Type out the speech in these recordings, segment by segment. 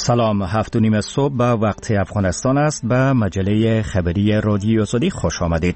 سلام، 7:30 صبح به وقت افغانستان است. به مجله خبری رادیو آزادی خوش آمدید.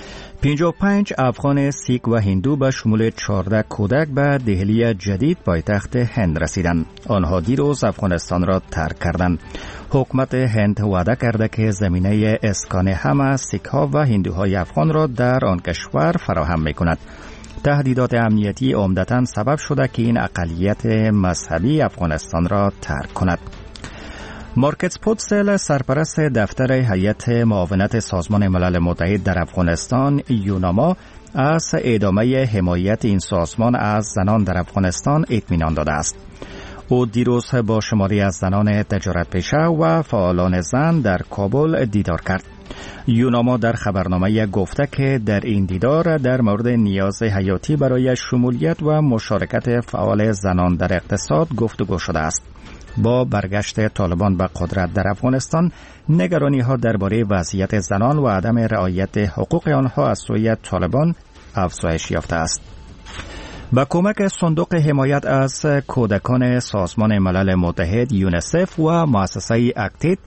55 افغان سیک و هندو به شمول 14 کودک به دهلی جدید پایتخت هند رسیدند. آنها دیروز افغانستان را ترک کردند. حکومت هند وعده کرده که زمینه اسکان همه سیک ها و هندوهای افغان را در آن کشور فراهم می‌کند. تهدیدات امنیتی عمدتاً سبب شده که این اقلیت مذهبی افغانستان را ترک کند. مارکت پوتسل، سرپرست دفتر هیئت معاونت سازمان ملل متحد در افغانستان یوناما، از ادامه حمایت این سازمان از زنان در افغانستان اطمینان داده است. او دیروز با شماری از زنان تجارت پیشه و فعالان زن در کابل دیدار کرد. یوناما در خبرنامه گفته که در این دیدار در مورد نیاز حیاتی برای شمولیت و مشارکت فعال زنان در اقتصاد گفتگو شده است. با برگشت طالبان به قدرت در افغانستان، نگرانی‌ها درباره وضعیت زنان و عدم رعایت حقوق آنها از سوی طالبان افزایش یافته است. با کمک صندوق حمایت از کودکان سازمان ملل متحد یونیسف و مؤسسه اکتید،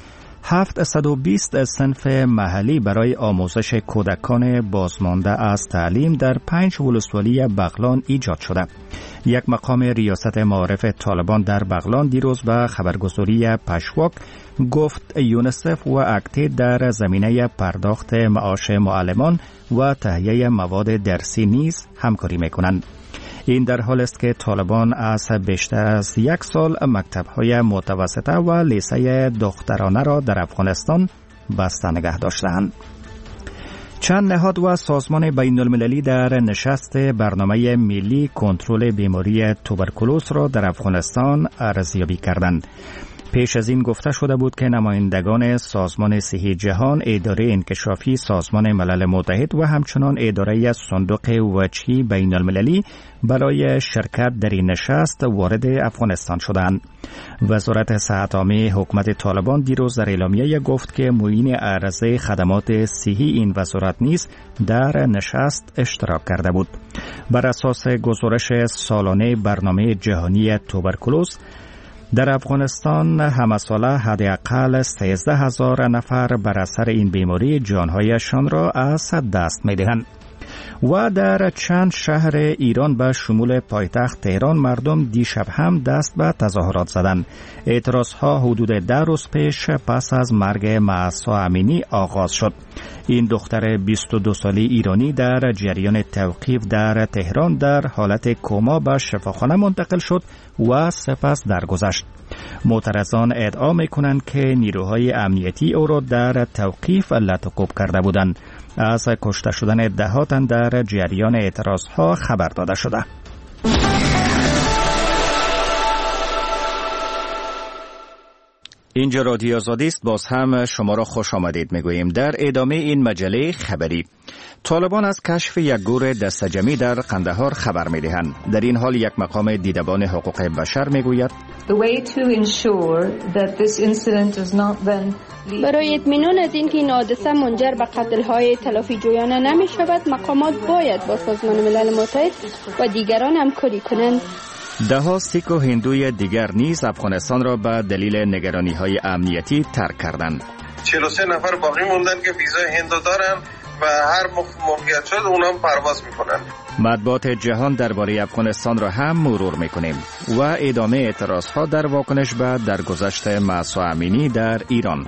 720 صنف محلی برای آموزش کودکان بازمانده از تعلیم در 5 ولسوالی بغلان ایجاد شده. یک مقام ریاست معارف طالبان در بغلان دیروز به خبرگزاری پشواک گفت یونیسف و اکتید در زمینه پرداخت معاش معلمان و تهیه مواد درسی نیز همکاری می‌کنند. این در حال است که طالبان از بیشتر از 1 سال مکتب‌های متوسطه و لیسه دخترانه را در افغانستان بسته نگه داشتند. چند نهاد و سازمان بین المللی در نشست برنامه ملی کنترل بیماری توبرکولوز را در افغانستان ارزیابی کردند. پیش از این گفته شده بود که نمایندگان سازمان صحی جهان، اداره انکشافی سازمان ملل متحد و همچنان اداره صندوق وجهی بین المللی برای شرکت در این نشست وارد افغانستان شدند. وزارت صحت عامه حکومت طالبان دیروز در اعلامیه گفت که معین عرضه خدمات صحی این وزارت نیز در نشست اشتراک کرده بود. بر اساس گزارش سالانه برنامه جهانی توبرکولوز، در افغانستان همساله حداقل 13,000 نفر بر اثر این بیماری جانهایشان را از دست می‌دهند. و در چند شهر ایران به شمول پایتخت تهران مردم دیشب هم دست به تظاهرات زدند. اعتراضها حدود 10 روز پیش پس از مرگ مهسا امینی آغاز شد. این دختر 22 ساله ایرانی در جریان توقیف در تهران در حالت کما به شفاخانه منتقل شد و سپس درگذشت. معترضان ادعا می‌کنند که نیروهای امنیتی او را در توقیف لطوکوب کرده بودند. از کشته شدن دهات در جریان اعتراضها خبر داده شده. اینجا رادیو آزادی است. باز هم شما را خوش آمدید میگوییم. در ادامه این مجله خبری، طالبان از کشف یک گور دسته‌جمعی در قندهار خبر می‌دهند. در این حال یک مقام دیدبان حقوق بشر میگوید برای اطمینان از اینکه این حادثه منجر به قتل‌های تلافی جویانه نمی‌شود، مقامات باید با سازمان ملل متحد و دیگران همکاری کنند. ده‌ها سیک و هندوی دیگر نیز افغانستان را به دلیل نگرانی‌های امنیتی ترک کردند. 43 نفر باقی موندن که ویزای هندو دارن و هر موقعیت شد اونا هم پرواز میکنن. مطبوعات جهان درباره افغانستان را هم مرور میکنیم و ادامه اعتراضها در واکنش به درگذشت مهسا امینی در ایران.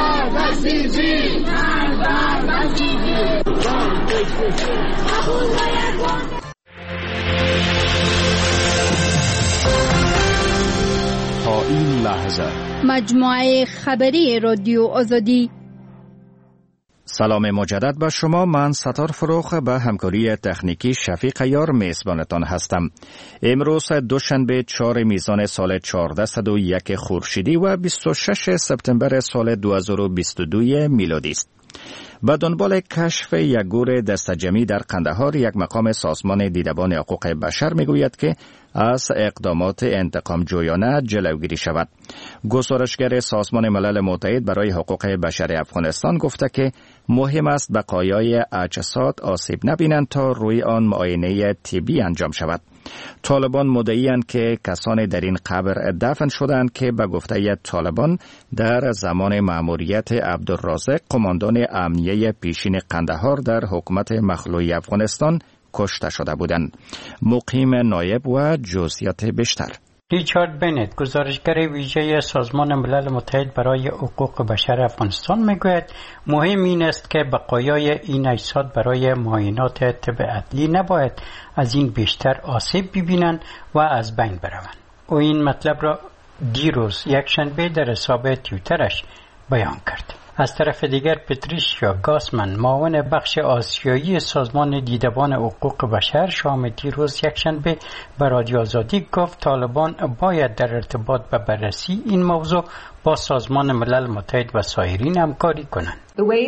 تا این لحظه مجموعه خبری رادیو آزادی. سلام مجدد به شما. من ستار فروخ به همکاری تکنیکی شفیق یار میزبانتان هستم. امروز دوشنبه 4 میزان سال 1401 خورشیدی و 26 سپتامبر سال 2022 میلادی است. به دنبال کشف یک گور دسته‌جمعی در قندهار، یک مقام سازمان دیدبان حقوق بشر میگوید که از اقدامات انتقام جویانه جلوگیری شود. گزارشگر سازمان ملل متحد برای حقوق بشر افغانستان گفته که مهم است بقایای اجساد آسیب نبینند تا روی آن معاینه طبی انجام شود. طالبان مدعی‌اند که کسانی در این قبر دفن شدند که به گفته طالبان در زمان مأموریت عبدالرازق قماندان امنیه پیشین قندهار در حکومت مخلوعی افغانستان کشته شده بودند. مقیم نایب و جزئیات بیشتر. ریچارد بنت، گزارشگر ویژه سازمان ملل متحد برای حقوق بشر افغانستان، میگوید مهم این است که بقایای این اجساد برای معاینات طب عدلی نباید از این بیشتر آسیب ببینند و از بین بروند. او این مطلب را دیروز یکشنبه در حساب توییترش بیان کرد. از طرف دیگر پتریشیا گاسمن، معاون بخش آسیایی سازمان دیدبان حقوق بشر، شام دیروز یکشنبه به رادیو آزادی گفت طالبان باید در ارتباط به بررسی این موضوع با سازمان ملل متحد و سایرین همکاری کنند.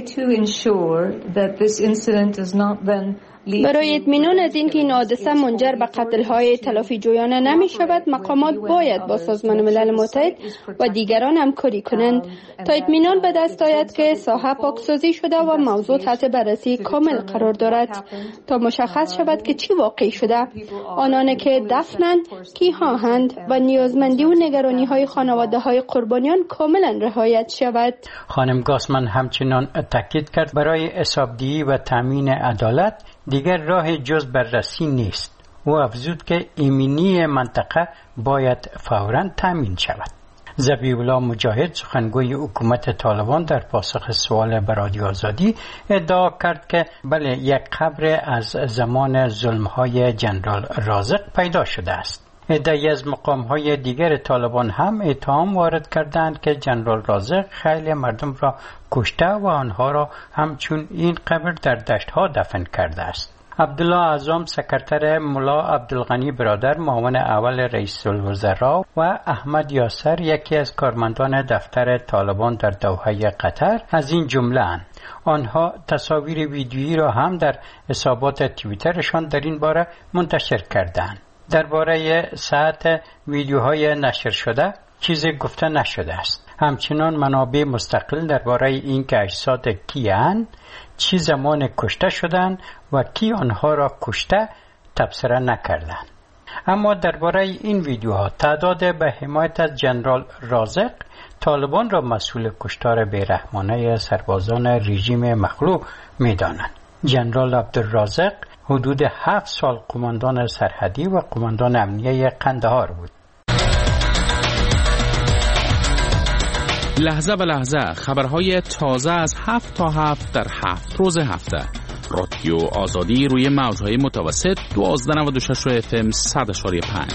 برای اطمینان از اینکه این حادثه منجر به قتل‌های تلافی جویانه نمی شود، مقامات باید با سازمان ملل متحد و دیگران همکاری کنند تا اطمینان به دست آید که ساحه پاکسازی شده و موضوع تحت بررسی کامل قرار دارد تا مشخص شود که چی واقع شده. آنان که دفنند، کی‌هاند و نیازمندی و نگرانی‌های خانواده‌های قربانیان کاملا رعایت شود. خانم گاسمن همچنان تاکید کرد برای حسابدهی و تامین عدالت دیگر راه جز بررسی نیست. او افزود که امنیت منطقه باید فوراً تامین شود. ذبیح الله مجاهد، سخنگوی حکومت طالبان، در پاسخ سوال به رادیو آزادی ادعا کرد که بله، یک قبر از زمان ظلم‌های جنرال رازق پیدا شده است. عده‌ای از مقام‌های دیگر طالبان هم اتهام وارد کردند که جنرال رازق خیلی مردم را کشته و آنها را همچون این قبر در دشت‌ها دفن کرده است. عبدالله اعظم، سکرتر ملا عبدالغنی برادر، معاون اول رئیس الوزراء، و احمد یاسر، یکی از کارمندان دفتر طالبان در دوحه قطر، از این جمله اند. آنها تصاویر ویدیویی را هم در حسابات توییترشان در این باره منتشر کردند. درباره صحت ویدیوهای نشر شده چیزی گفته نشده است. همچنان منابع مستقل درباره این که اجساد کیند، چی زمان کشته شدند و کی آنها را کشته تبصره نکردند. اما درباره این ویدیوها تعداد به حمایت از جنرال رازق طالبان را مسئول کشتار بیرحمانه سربازان رژیم مخلوع می‌دانند. جنرال عبدالرازق حدود 7 سال قماندان سرحدی و قماندان امنیه قندهار بود. لحظه به لحظه خبرهای تازه از 7 تا 7 در 7 روز هفته. رادیو آزادی روی موجهای متوسط 1296 FM 100.5.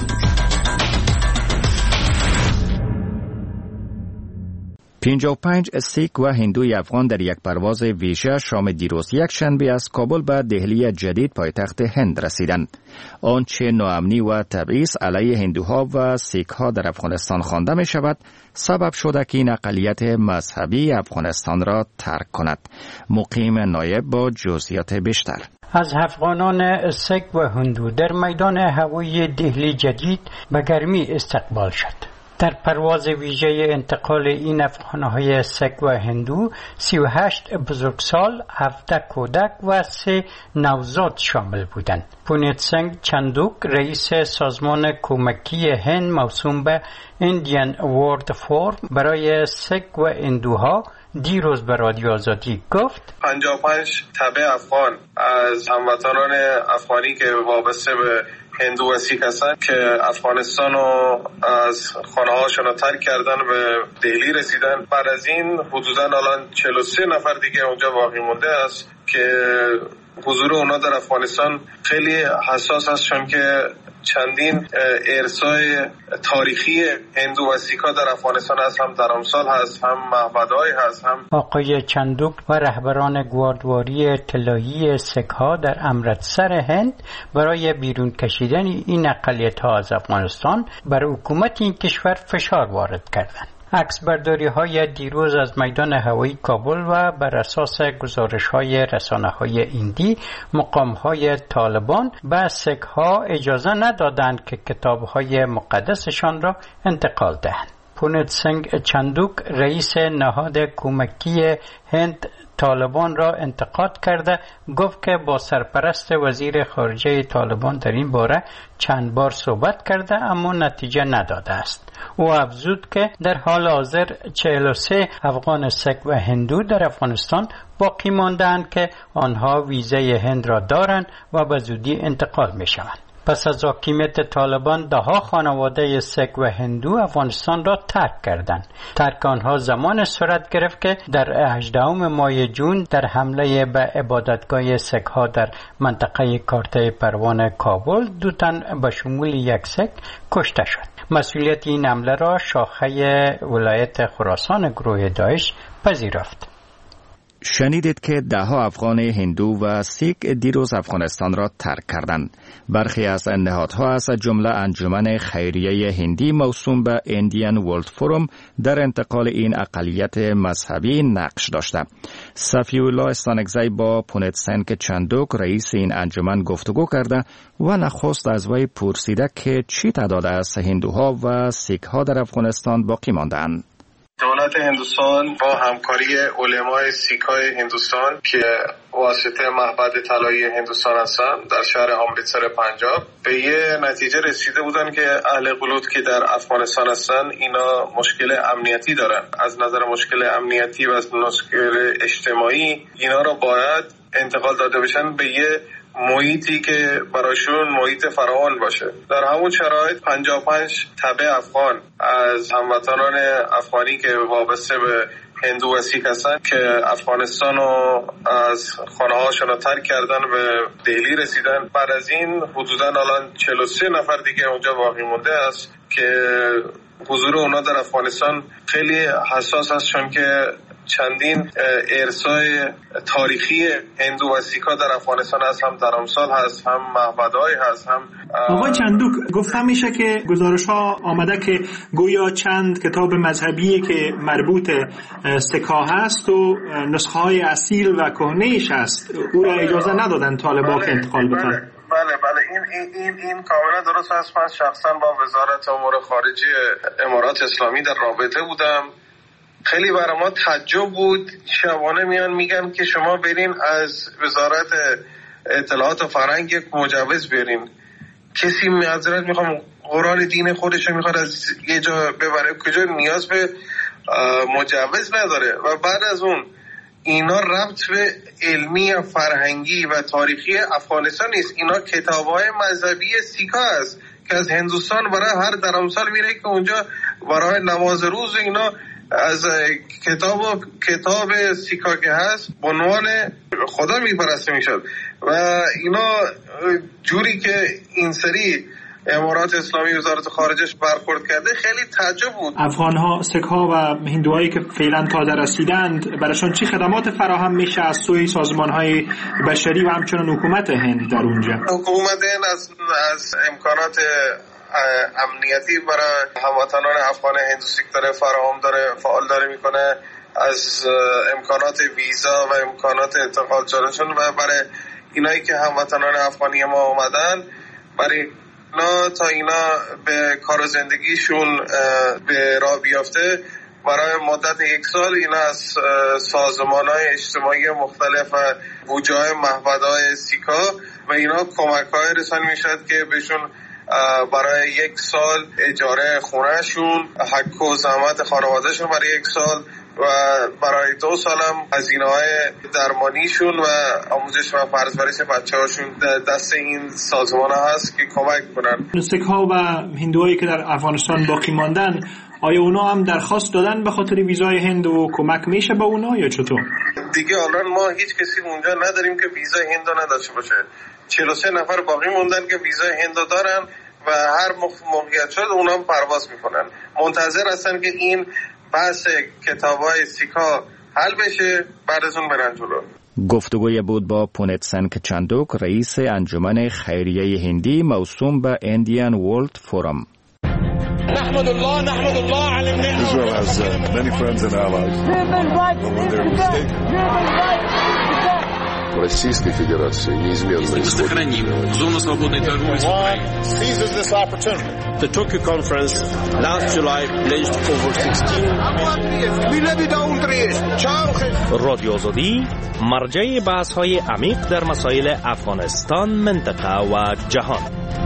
55 سیک و هندوی افغان در یک پرواز ویژه شام دیروز یکشنبه از کابل به دهلی جدید پایتخت هند رسیدند. آنچه ناامنی و تبعیض علیه هندوها و سیکها در افغانستان خوانده می شود، سبب شده که این اقلیت مذهبی افغانستان را ترک کند. مقیم نایب با جزئیات بیشتر. از افغانان سیک و هندو در میدان هوایی دهلی جدید به گرمی استقبال شد. در پرواز ویژه انتقال این افغان‌های سیک و هندو 38 بزرگسال، 17 کودک و 3 نوزاد شامل بودند. پونیت سنگ چندوک، رئیس سازمان کمکی هند موسوم به ایندیان ورلد فورم برای سیک و هندوها، دیروز به رادیو آزادی گفت 55 تبع افغان از هموطنان افغانی که وابسته به هندو و سیک هستن که افغانستان رو از خانه هاشون رو ترک کردن به دهلی رسیدن. بعد از این حدوداً الان 43 نفر دیگه اونجا باقی مونده است که حضور اونا در افغانستان خیلی حساس است، چون که چندین ارثای تاریخی هندو و سیکا در افغانستان هست، هم درامسال هست، هم معبدهای هست. هم آقای چندوک و رهبران گواردواری اطلاعی سیکها در امرتسر هند برای بیرون کشیدن این اقلیت‌ها از افغانستان بر حکومت این کشور فشار وارد کردند. عکسبرداری‌های دیروز از میدان هوایی کابل و بر اساس گزارش‌های رسانه‌های هندی، مقام‌های طالبان به سیک‌ها اجازه ندادند که کتاب‌های مقدسشان را انتقال دهند. پونت سنگ چندوک رئیس نهاد کمکی هند طالبان را انتقاد کرده گفت که با سرپرست وزیر خارجه طالبان در این باره چند بار صحبت کرده اما نتیجه نداده است. او افزود که در حال حاضر 43 افغان سیک و هندو در افغانستان باقی مانده‌اند که آنها ویزای هند را دارند و به زودی انتقال می شوند. پس از حاکمیت طالبان دهها خانواده سیک و هندو افغانستان را ترک کردند. ترک آنها زمان صورت گرفت که در 18 ماه جون در حمله به عبادتگاه سیک ها در منطقه کارته پروان کابل 2 تن به شمول 1 سیک کشته شد. مسئولیت این حمله را شاخه ولایت خراسان گروه داعش پذیرفت. شنیدید که 10 افغان هندو و سیک دیروز افغانستان را ترک کردند. برخی از نهادها از جمله انجمن خیریه هندی موسوم به اندیان ورلد فوروم در انتقال این اقلیت مذهبی نقش داشته. صفی الله استانکزی با پونت سنگ چندوک رئیس این انجمن گفتگو کرده و نخست از وی پرسیده که چی تعداد از هندوها و سیکها در افغانستان باقی ماندند. دولت هندوستان با همکاری علمای سیکای هندوستان که واسطه معبد طلایی هندوستان هستن در شهر امریتسر پنجاب به یه نتیجه رسیده بودن که اهل قلوت که در افغانستان هستن اینا مشکل امنیتی دارن. از نظر مشکل امنیتی و از مشکل اجتماعی اینا را باید انتقال داده بشن به یه محیطی که براشون محیط فراوان باشه. در همون شرایط 55 تبع افغان از هموطنان افغانی که وابسته به هندو و سیک هستن که افغانستان رو از خانه هاشون ترک کردن به دهلی رسیدن. بعد از این حدودا الان 43 نفر دیگه اونجا باقی مونده است که حضور اونا در افغانستان خیلی حساس است چون که چندین ارثای تاریخی هندو و سیکا در افغانستان هست، هم درامسال هست، هم معبدهای هست، هم آقای چندوک گفتم میشه که گزارش ها آمده که گویا چند کتاب مذهبی که مربوط سیکا هست و نسخه های اصیل و کهنه‌اش هست او را اجازه ندادن طالبان که انتقال بدن. بله این کاملا درست است. من شخصا با وزارت امور خارجه امارات اسلامی در رابطه بودم. خیلی برای ما تعجب بود. شبانه میان میگن که شما برین از وزارت اطلاعات و فرهنگ یک مجوز برین. کسی معذرت میخوام قرآن دین خودش میخواد از یه جا ببره کجا نیاز به مجوز نداره. و بعد از اون اینا ربط به علمی و فرهنگی و تاریخی افغانستان نیست. اینا کتاب‌های مذهبی سیکا است که از هندوستان برای هر درامسال میره که اونجا برای نماز روز اینا از کتاب سیکا که هست به عنوان خدا میپرسته میشد. و اینا جوری که این سری امارات اسلامی وزارت خارجش برخورد کرده خیلی تعجب بود. افغان‌ها، سیک‌ها و هندوهایی که فعلا تازه رسیدند برایشان چی خدمات فراهم میشه از سوی سازمان‌های بشری و همچنین حکومت هند در اونجا؟ حکومت هند از امکانات امنیتی برای هموطنان افغان هندوسیک داره فراهم داره، فعال داره میکنه، از امکانات ویزا و امکانات انتقال جانشون و برای اینایی که هموطنان افغانی ما اومدن برای اینا تا اینا به کار و زندگیشون به راه بیافته برای مدت 1 سال اینا از سازمان‌های اجتماعی مختلف و بودجه‌های معبدهای سیکا و اینا کمک‌های رسانی میشد که بهشون برای 1 سال اجاره خونهشون، حق و زحمت خانوادهشون برای 1 سال و برای 2 سال هم هزینه‌های درمانیشون و آموزش و پرورش بچه‌هاشون دست این سازمان‌ها هست که کمک کنن. سیک‌ها و هندوهایی که در افغانستان باقی ماندن آیا اونا هم درخواست دادن به خاطر ویزای هند و کمک میشه به اونا یا چطور؟ دیگه الان ما هیچ کسی اونجا نداریم که ویزای هند نداشته باشه. 43 نفر باقی موندن که ویزای هند دارن و هر موقعیت شد اونا هم پرواز میکنن. منتظر هستن که این بحث کتابای سیکا حل بشه بعد از اون برن جلو. گفتگوی بود با پونت سنگ چندوک رئیس انجمن خیریه هندی موسوم به اندیان ورلد فوروم. نحمد الله على النعمة. Israel has many friends and allies. Российской Федерации неизменно сохраним зону свободной торговли с Украиной. The Tokyo Conference last July pledged over 16 رادیو آزادی مرجع بحث‌های عمیق در مسائل افغانستان، منطقه و جهان.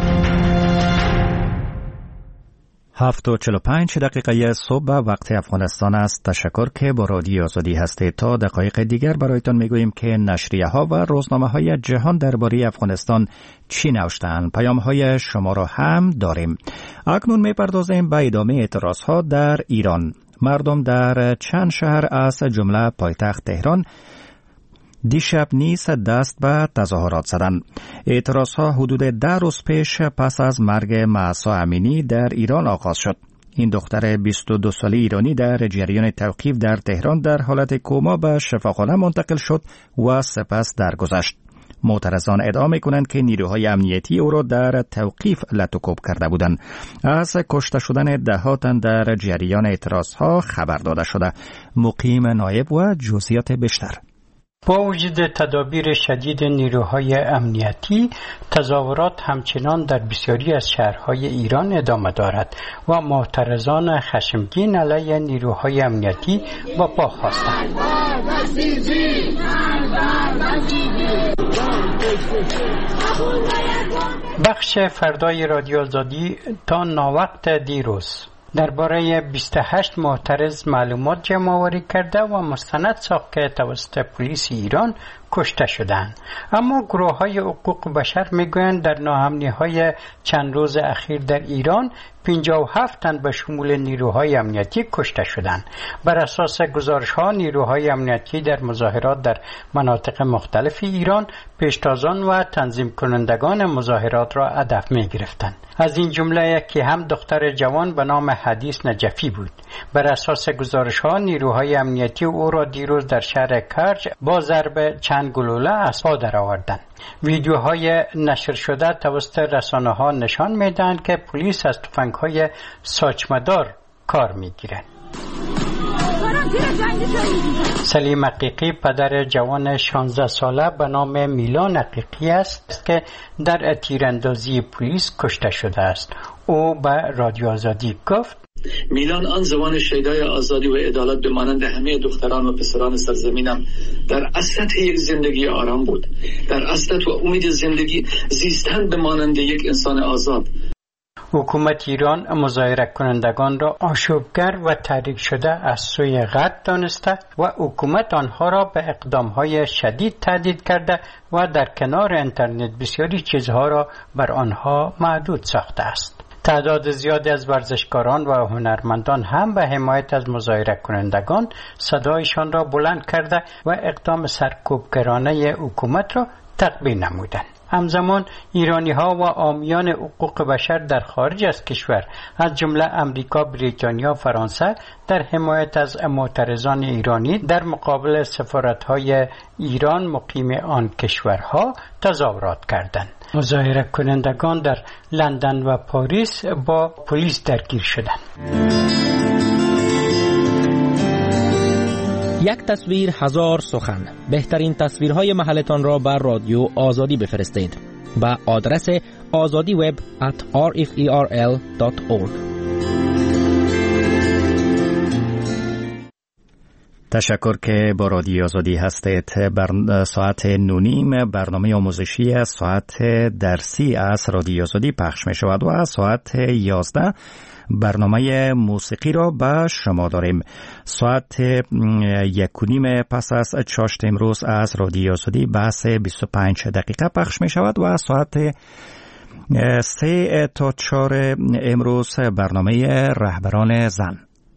7:45 صبح وقت افغانستان است. تشکر که با رادیو آزادی هستید. تا دقایق دیگر برایتان میگوییم که نشریه ها و روزنامه های جهان درباره افغانستان چی نوشتند. پیام های شما را هم داریم. اکنون میپردازیم به ادامه اعتراض ها در ایران. مردم در چند شهر از جمله پایتخت تهران دیشب نیز دست به تظاهرات زدند. اعتراضها حدود 10 روز پیش پس از مرگ مهسا امینی در ایران آغاز شد. این دختر 22 ساله ایرانی در جریان توقیف در تهران در حالت کما به شفاخانه منتقل شد و سپس درگذشت. معترضان ادعا می‌کنند که نیروهای امنیتی او را در توقیف لطوکوب کرده بودند. از کشته شدن ده‌ها تن در جریان اعتراضها خبر داده شده. مقیم نایب و جزئیات بیشتر. با وجود تدابیر شدید نیروهای امنیتی، تظاهرات همچنان در بسیاری از شهرهای ایران ادامه دارد و معترضان خشمگین علیه نیروهای امنیتی با پا خاستند. بخش فردای رادیو آزادی تا ناوقت دیروز درباره 28 معترض معلومات جمع‌آوری کرده و مستند ساخت که توسط پلیس ایران کشته شدند. اما گروه‌های حقوق بشر میگویند در ناامنی‌های چند روز اخیر در ایران 57 تن به شمول نیروهای امنیتی کشته شدند. بر اساس گزارش‌ها نیروهای امنیتی در مظاهرات در مناطق مختلف ایران پیشتازان و تنظیم کنندگان مظاهرات را هدف می‌گرفتند. از این جمله یکی هم دختر جوان به نام حدیث نجفی بود. بر اساس گزارش‌ها نیروهای امنیتی او را دیروز در شهر کرج با ضرب چند گلوله از پا درآوردند. ویدیوهای نشر شده توسط رسانه‌ها نشان می‌دهند که پلیس از تفنگ‌های ساچمه‌دار کار می‌گیرد. سلیم عقیقی پدر جوان 16 ساله به نام میلان عقیقی است که در تیراندازی پلیس کشته شده است. او به رادیو آزادی گفت: میلان آن زمان شیدای آزادی و عدالت به مانند همه دختران و پسران سرزمینم در اصالت یک زندگی آرام بود، در اصالت و امید زندگی زیستن به مانند یک انسان آزاد. حکومت ایران مظاهره کنندگان را آشوبگر و تحریک شده از سوی غرب دانسته و حکومت آنها را به اقدامهای شدید تهدید کرده و در کنار اینترنت بسیاری چیزها را بر آنها محدود ساخته است. تعداد زیادی از ورزشکاران و هنرمندان هم به حمایت از مظاهره کنندگان صدایشان را بلند کرده و اقدام سرکوبگرانه حکومت را تقبیح نمودند. همزمان ایرانی‌ها و حامیان حقوق بشر در خارج از کشور از جمله امریکا، بریتانیا و فرانسه در حمایت از معترضان ایرانی در مقابل سفارت‌های ایران مقیم آن کشورها تظاهرات کردند. مظاهره کنندگان در لندن و پاریس با پلیس درگیر شدند. یک تصویر هزار سخن. بهترین تصویرهای محلتان را بر رادیو آزادی بفرستید به آدرس azadiweb@rferl.org. تشکر که با رادیو آزادی هستید. ساعت 9:30 برنامه آموزشی از ساعت درسی از رادیو آزادی پخش می شود و از ساعت 11 برنامه موسیقی را به شما داریم. ساعت 1:30 پس از چاشت امروز از رادیو آزادی بحث 25 دقیقه پخش می شود و از ساعت 3 تا 4 امروز برنامه رهبران زن.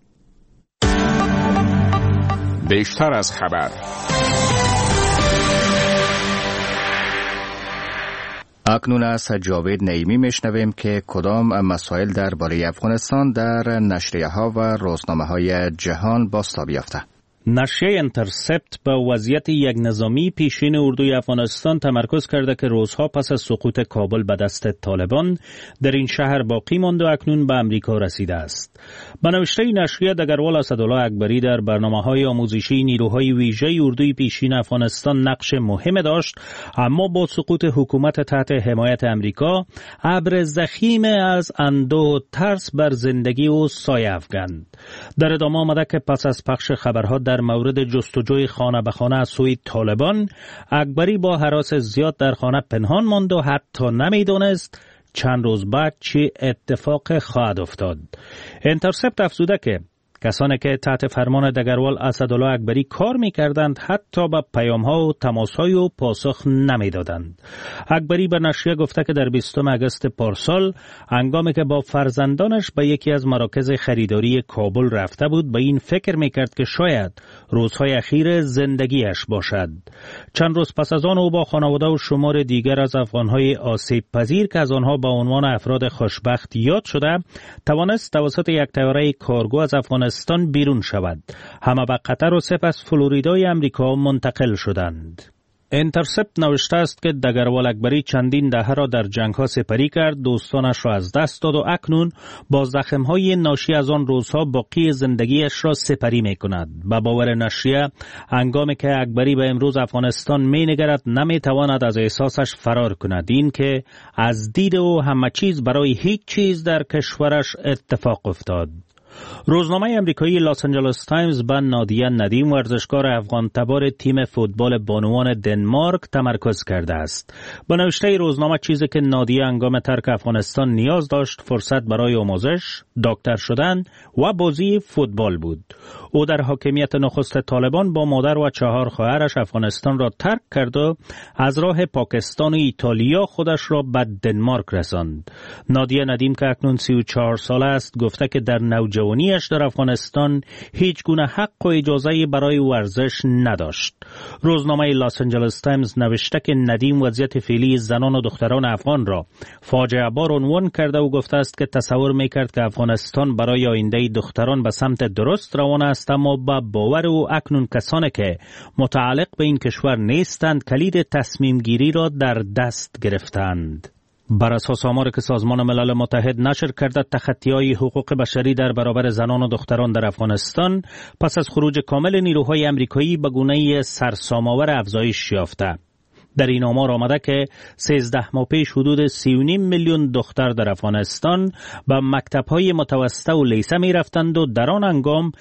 بیشتر از خبر. اکنون از جاوید نعیمی میشنویم که کدام مسائل درباره افغانستان در نشریه ها و روزنامه های جهان بازتاب یافته. نشریه انترسپت با وضعیت یک نظامی پیشین اردوی افغانستان تمرکز کرده که روزها پس از سقوط کابل به دست طالبان در این شهر باقی مانده و اکنون به امریکا رسیده است. به نوشته نشریه دگروال اسدالله اکبری در برنامه‌های آموزشی نیروهای ویژه اردوی پیشین افغانستان نقش مهم داشت، اما با سقوط حکومت تحت حمایت امریکا ابر ضخیم از اندوه و ترس بر زندگی او سایه افکند. در ادامه آمده که پس از پخش خبرها در مورد جستجوی خانه به خانه از سوی طالبان، اکبری با هراس زیاد در خانه پنهان ماند و حتی نمیدانست چند روز بعد چه اتفاق خواهد افتاد. انترسپت افزوده که کسانی که تحت فرمان دگروال اسدالله اکبری کار می‌کردند حتی به پیام‌ها و تماس‌های او پاسخ نمی‌دادند. اکبری به نشریه گفته که در 20 آگوست پارسال هنگامی که با فرزندانش به یکی از مراکز خریداری کابل رفته بود، به این فکر می‌کرد که شاید روزهای اخیر زندگیش باشد. چند روز پس از آن او با خانواده و شمار دیگر از افغان‌های آسیب پذیر که از آنها به عنوان افراد خوشبخت یاد شده، توانست توسط یک طیاره کارگو از افغانستان بیرون شود. همه به قطر و سپس فلوریدای امریکا منتقل شدند. انترسپت نوشته است که دگروال اکبری چندین دهه را در جنگ‌ها سپری کرد، دوستانش را از دست داد و اکنون با زخم‌های ناشی از آن روزها باقی زندگیش را سپری می‌کند. به باور نشریه، هنگامی که اکبری به امروز افغانستان می‌نگرد نمی‌تواند از احساسش فرار کند، این که از دید او همه چیز برای هیچ چیز در کشورش اتفاق افتاد. روزنامه امریکایی لاس آنجلس تایمز به نادیه ندیم، ورزشکار افغان تبار تیم فوتبال بانوان دنمارک تمرکز کرده است. با نوشته روزنامه چیزی که نادیه هنگام ترک افغانستان نیاز داشت فرصت برای آموزش، دکتر شدن و بازی فوتبال بود. او در حاکمیت نخست طالبان با مادر و 4 خواهرش افغانستان را ترک کرد و از راه پاکستان و ایتالیا خودش را به دنمارک رساند. نادیه ندیم که اکنون 34 ساله است گفته که در نوجوانیش در افغانستان هیچ گونه حق و اجازه برای ورزش نداشت. روزنامه لاس آنجلس تایمز نوشته که ندیم وضعیت فعلی زنان و دختران افغان را فاجعه بار عنوان کرده و گفته است که تصور میکرد که افغانستان برای آینده دختران به سمت درست روان است، اما با باور او اکنون کسانی که متعلق به این کشور نیستند کلید تصمیم گیری را در دست گرفتند. بر اساس آماری که سازمان ملل متحد نشر کرده، تخطی‌های حقوق بشری در برابر زنان و دختران در افغانستان پس از خروج کامل نیروهای امریکایی به گونه‌ای سرسام‌آور افزایش یافته. در این آمار آمده که 13 ماه پیش حدود 3.5 میلیون دختر در افغانستان به مکتب‌های متوسطه و لیسه می‌رفتند و در آن هنگام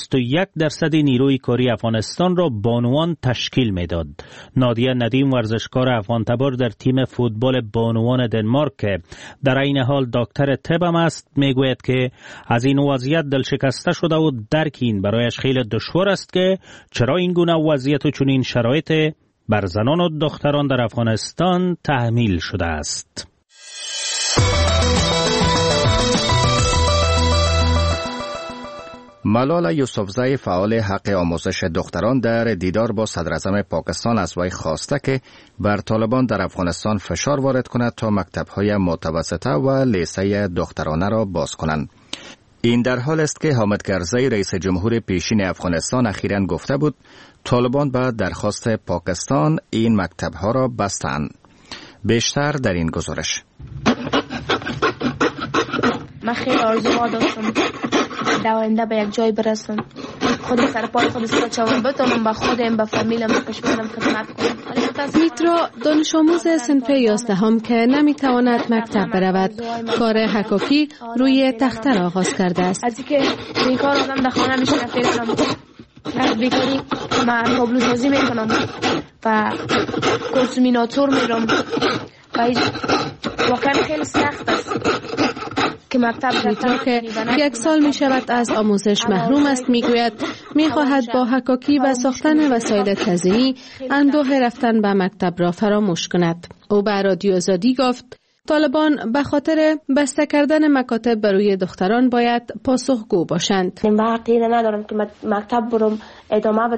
21% نیروی کاری افغانستان را بانوان تشکیل می‌داد. نادیه ندیم ورزشکار افغان تبار در تیم فوتبال بانوان دنمارک که در این حال دکتر طب است میگوید که از این وضعیت دلشکسته شده و درک این برایش خیلی دشوار است که چرا این گونه وضعیت و چنین شرایط بر زنان و دختران در افغانستان تحمیل شده است. ملالا یوسفزای فعال حق آموزش دختران در دیدار با صدراعظم پاکستان از وی خواسته که بر طالبان در افغانستان فشار وارد کند تا مکتب‌های متوسطه و لیسه دخترانه را باز کنند. این در حال است که حامد کرزی رئیس جمهور پیشین افغانستان اخیراً گفته بود طالبان به درخواست پاکستان این مکتب‌ها را بستند. بیشتر در این گزارش. من خیلی آرزوها داشتم در آینده به یک جای برسم، خودم سر پای خودم بچم، بتونم با خودم با فامیلم با کشورم خدمت کنم. میترا دانش آموز صنف 11 که نمیتواند مکتب برود، کار حکاکی روی تخته را آغاز کرده است. از اینکه بیکار آدم در خانه میشینه فکر کنم از بیکاری من تابلو سازی میکنم و کنسومیناتور میرم و واقعا خیلی سخت است که مکتب که 1 سال می شود از آموزش محروم است میگوید میخواهد با حکاکی و ساختن وسایل تزئینی اندوه رفتن به مکتب را فراموش کند. او به رادیو آزادی گفت طالبان به خاطر بسته کردن مکاتب برای دختران باید پاسخگو باشند. من عقیده ندارم که مکتب برم ادامه بدم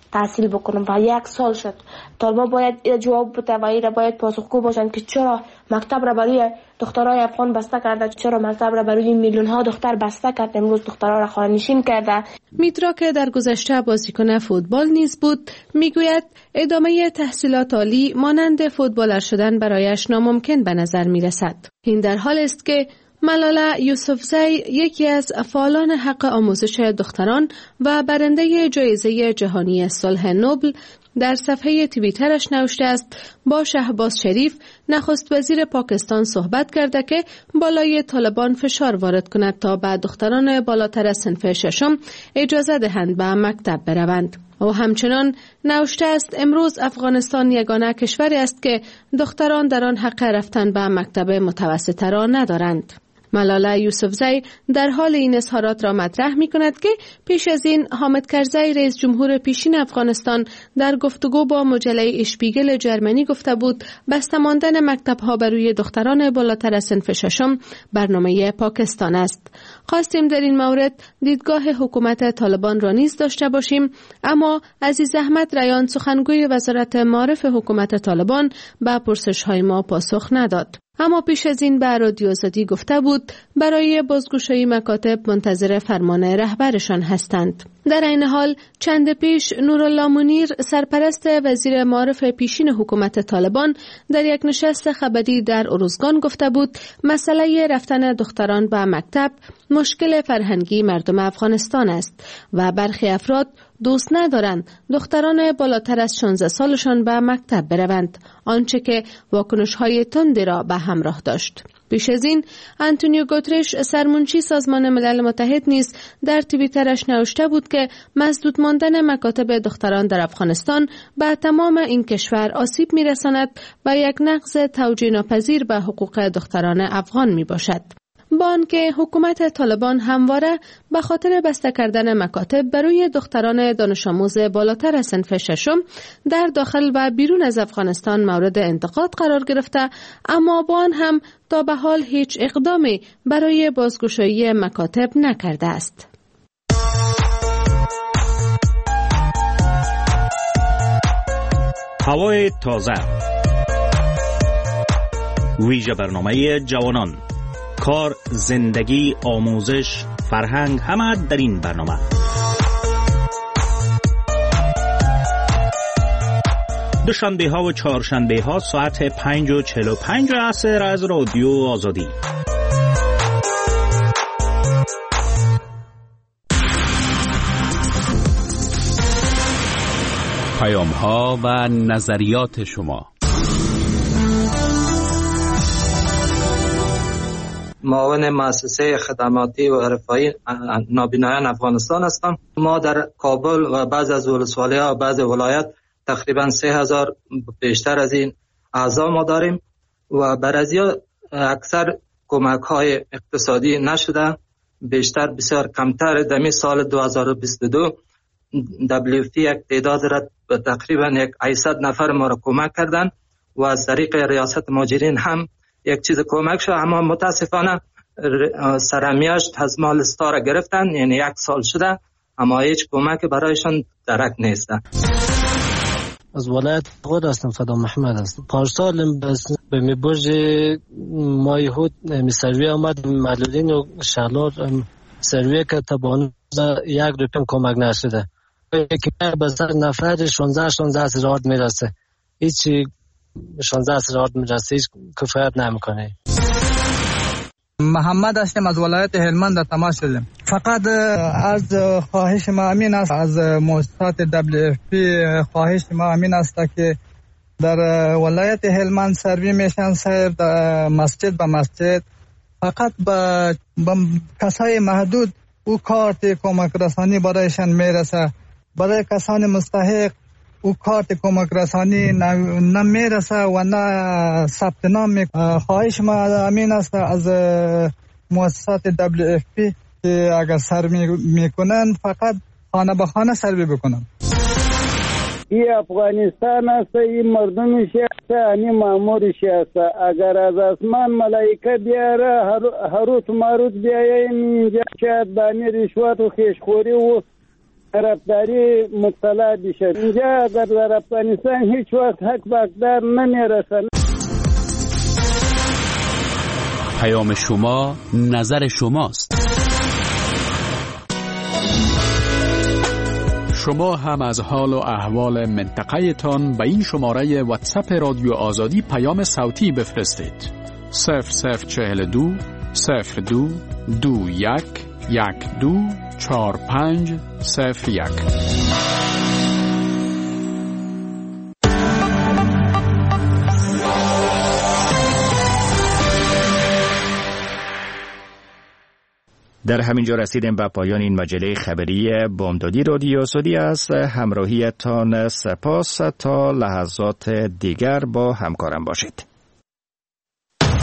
تحصیل بکنم و 1 سال شد. طالبان باید جواب بده و ایره باید پاسخگو باشند که چرا مکتب را برای دخترای افغان بسته کرده، چرا مکتب را برای میلیون ها دختر بسته کرده، امروز دخترها را خانه‌نشین کرده. میترا که در گذشته بازیکن فوتبال نیز بود، میگوید ادامه تحصیلات عالی مانند فوتبالر شدن برایش ناممکن به نظر میرسد. این در حال است که ملاله یوسفزی، یکی از فعالان حق آموزش دختران و برنده جایزه جهانی صلح نوبل، در صفحه توییترش نوشته است با شهباز شریف نخست وزیر پاکستان صحبت کرده که بالای طالبان فشار وارد کند تا به دختران بالاتر از صنف 6 اجازه دهند به مکتب بروند. او همچنان نوشته است امروز افغانستان یگانه کشوری است که دختران در آن حق رفتن به مکتب متوسطه را ندارند. ملاله یوسفزی در حال این اظهارات را مطرح می کند که پیش از این حامد کرزی رئیس جمهور پیشین افغانستان در گفتگو با مجله اشپیگل جرمنی گفته بود بسته ماندن مکتب‌ها برای دختران بالاتر از صنف 6 برنامه پاکستان است. خواستیم در این مورد دیدگاه حکومت طالبان را نیز داشته باشیم، اما عزیز احمد ریان سخنگوی وزارت معارف حکومت طالبان به پرسش‌های ما پاسخ نداد. اما پیش از این به رادیو آزادی گفته بود برای بازگشایی مکاتب منتظر فرمان رهبرشان هستند. در این حال چند پیش نورالله منیر، سرپرست وزیر معارف پیشین حکومت طالبان، در یک نشست خبری در ارزگان گفته بود مسئله رفتن دختران به مکتب مشکل فرهنگی مردم افغانستان است و برخی افراد دوست ندارند دختران بالاتر از 16 سالشان به مکتب بروند، آنچه که واکنش‌های تندی را به همراه داشت. پیش از این آنتونیو گوترش، سرمنشی سازمان ملل متحد، نیز در توییترش نوشته بود که مسدود ماندن مکاتب دختران در افغانستان به تمام این کشور آسیب می‌رساند و یک نقض توجیه ناپذیر به حقوق دختران افغان میباشد. با آنکه حکومت طالبان همواره به خاطر بسته کردن مکاتب برای دختران دانش آموز بالاتر از صنف 6 در داخل و بیرون از افغانستان مورد انتقاد قرار گرفته، اما با آن هم تا به حال هیچ اقدامی برای بازگشایی مکاتب نکرده است. هوای تازه، ویژه برنامه جوانان، کار، زندگی، آموزش، فرهنگ، همه در این برنامه. دوشنبه ها و چهارشنبه ها ساعت 5:45 عصر از رادیو آزادی. پیام ها و نظریات شما. معاون مؤسسه خدماتی و رفاهی نابینایان افغانستان هستم. ما در کابل و بعض از ولسوالی‌ها و بعض ولایت تقریبا 3000 بیشتر از این اعضا ما داریم و برای اکثر کمک‌های اقتصادی نشده، بیشتر بسیار کمتر. در سال 2022 WFP یک تعداد را تقریبا 800 نفر ما را کمک کردند و از طریق ریاست مهاجرین هم یک چیز کمک شد، اما متاسفانه سرمیاشت از مال ستا را گرفتن، یعنی 1 سال شده اما هیچ کمک برایشان درک نیست. از ولایت خود هستم، فدا محمد هستم. 5 سال به میبرج مایهود سروی آمد، معلولین و شغلات سروی که تبان 1 روپیم کمک نشده. که به سر نفر 16 هزار میرسه، هیچی 16 هزار میرسه، هیچ کفایت نمیکنه. محمد هستم از ولایت هلمند تماس شدم. فقط از خواهش ما امین است، از مؤسسات WFP خواهش ما امین است که در ولایت هلمند سروی میشن سیر مسجد به مسجد، فقط به کسای محدود او کارت کمک رسانی برایشان میرسه. برای کسان مستحق او کارت کمک رسانی نه میرسه و نه ثبت نام. خواهش ما امین است از مؤسسات WFP که اگر سروی میکنن فقط خانه به خانه سروی بکنن. این افغانستان است، این مردمش است، این مامورش است. اگر از آسمان ملائکه بیاره هروت ماروت بیایه اینجا شاید بانی رشوت و خیشخوری و طرفداری مطلع بشه. اینجا اگر در افغانستان هیچ وقت حق به حقدار نمیرسه. پیام شما، نظر شماست. شما هم از حال و احوال منطقه تان به این شماره واتساپ رادیو آزادی پیام صوتی بفرستید. 0042 02 21 12 4501. در همینجا رسیدیم به پایان این مجله خبری بامدادی رادیو آزادی است. همراهیتان سپاس. تا لحظات دیگر با همکارم باشید.